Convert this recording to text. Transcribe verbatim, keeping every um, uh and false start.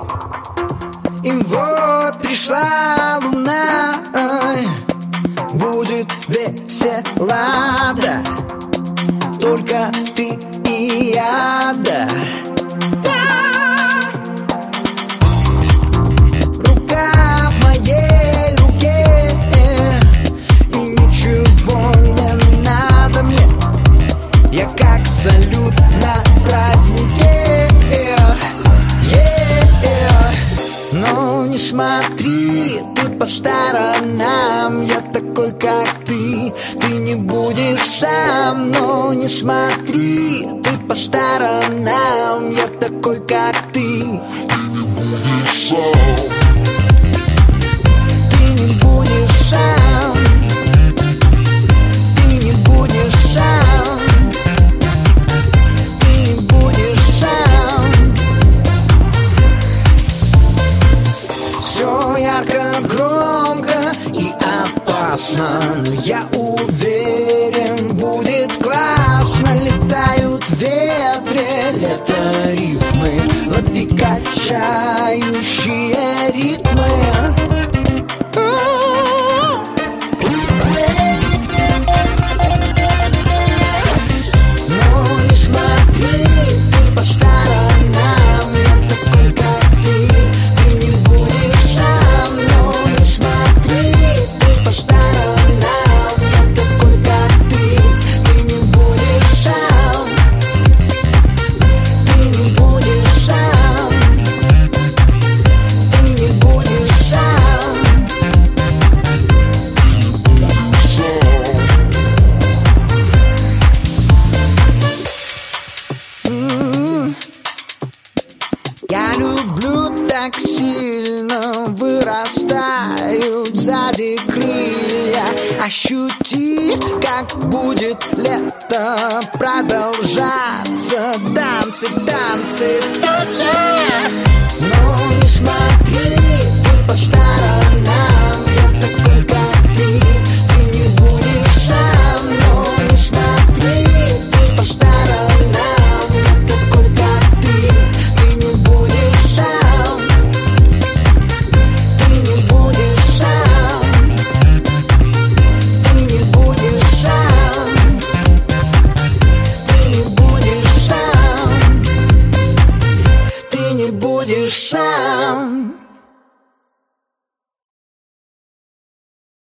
И вот пришла луна, будет весело, да, только ты и я, да. Рука в моей руке, и ничего не надо мне. Я как салют на празднике, yeah, yeah. Но не смотри ты по сторонам, я такой, как ты, ты не будешь сам. Но не смотри ты по сторонам, я такой, как ты, ты не будешь сам. Ты не будешь сам. Ты не будешь сам. Ты не будешь сам. Все ярко, громко и опасно, но я уверен, будет классно. Летают в ветре лето рифмы, лови качающие ритмы. Я люблю так сильно, вырастают сзади крылья. Ощути, как будет лето продолжаться. Танцы, танцы, танцы. Но не смотри ты по сторонам, я такой, как ты, ты не будешь сам. Но не смотри ты по сторонам, я такой, как ты, ты не будешь сам. Ты не будешь сам. Ты не будешь сам. Ты не будешь сам. Ты не будешь сам.